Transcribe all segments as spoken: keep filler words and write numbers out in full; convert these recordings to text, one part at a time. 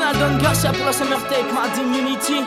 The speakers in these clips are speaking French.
original Don Garcia pour la Summer Tape, Made in Unity.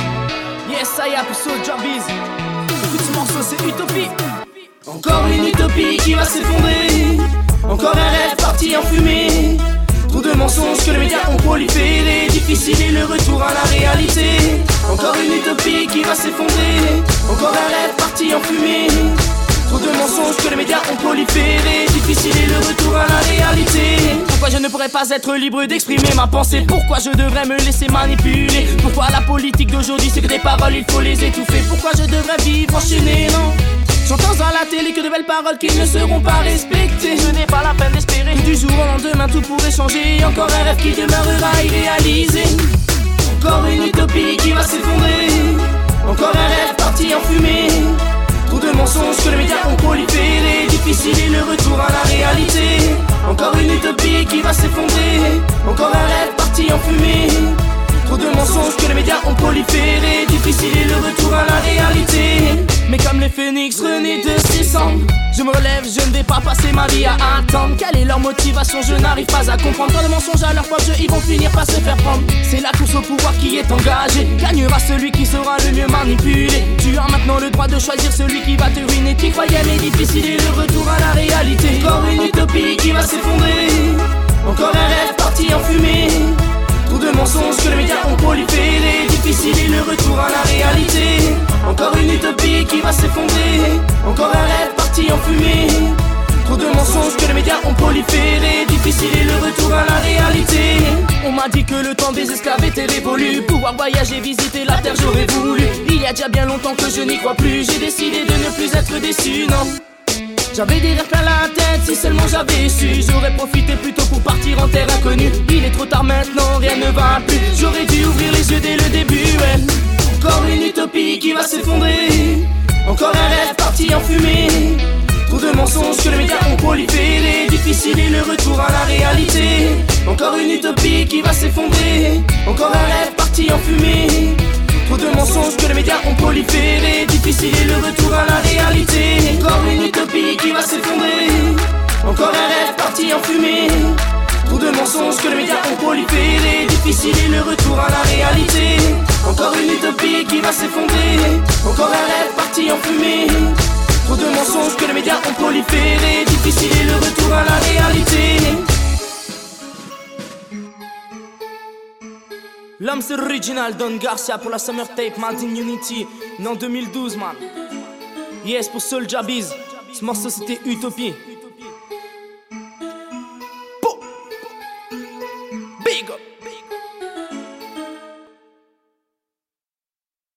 Yes, ça y est, pour Soulja Biz. Écoute ce morceau, c'est Utopie. Encore une utopie qui va s'effondrer. Encore un rêve parti en fumée. Trop de mensonges que les médias ont proliféré. Difficile est le retour à la réalité. Encore une utopie qui va s'effondrer. Encore un rêve parti en fumée. Trop de mensonges que les médias ont proliféré. Difficile est le retour à la réalité. Pourquoi je ne pourrais pas être libre d'exprimer ma pensée? Pourquoi je devrais me laisser manipuler? Pourquoi la politique d'aujourd'hui c'est que des paroles il faut les étouffer? Pourquoi je devrais vivre enchaîné? Non, j'entends à la télé que de belles paroles qui ne seront pas respectées. Ce n'est pas la peine d'espérer que du jour au lendemain tout pourrait changer. Encore un rêve qui demeurera irréalisé. Encore une utopie qui va s'effondrer. Encore un rêve parti en fumée. Trop de mensonges que les médias ont proliféré. Difficile est le retour à la réalité. Encore une utopie qui va s'effondrer. Encore un rêve parti en fumée. Trop de mensonges que les médias ont proliféré. Difficile est le retour à la réalité. Mais comme les phénix renaît de ses cendres, je me relève, je ne vais pas passer ma vie à attendre. Quelle est leur motivation, je n'arrive pas à comprendre. Tant de mensonges à leur propre jeu, ils vont finir par se faire prendre. C'est la course au pouvoir qui est engagée. Gagnera celui qui saura le mieux manipuler. Tu as maintenant le droit de choisir celui qui va te ruiner. Tu croyais mais difficile est le retour à la réalité. Encore une utopie qui va s'effondrer. Encore un rêve parti en fumée. Trop de mensonges que les médias ont proliféré. Difficile est le retour à la réalité. Encore une utopie qui va s'effondrer. Encore un rêve parti en fumée. Trop de mensonges que les médias ont proliféré. Difficile est le retour à la réalité. On m'a dit que le temps des esclaves était révolu. Pouvoir voyager, visiter la terre j'aurais voulu. Il y a déjà bien longtemps que je n'y crois plus. J'ai décidé de ne plus être déçu, non. J'avais des rêves plein la tête, si seulement j'avais su. J'aurais profité plutôt pour partir en terre inconnue. Il est trop tard maintenant, rien ne va plus. J'aurais dû ouvrir les yeux dès le début, ouais. Encore une utopie qui va s'effondrer. Encore un rêve parti en fumée. Trop de mensonges que les médias ont proliféré. Difficile est le retour à la réalité. Encore une utopie qui va s'effondrer. Encore un rêve parti en fumée. Trop de mensonges que les médias ont proliféré. Difficile est le retour à la réalité. Encore une utopie qui va s'effondrer. Encore un rêve parti en fumée. Trop de mensonges que les médias ont proliféré. Difficile est le retour à la réalité. Encore une utopie qui va s'effondrer. Encore un rêve parti en fumée. Trop de mensonges que les médias ont proliféré. Difficile est le retour à la réalité. L'homme c'est l'original Don Garcia pour la Summer Tape, Made in Unity, né en deux mille douze man. Yes pour Soulja Biz, ce morceau c'était Utopie.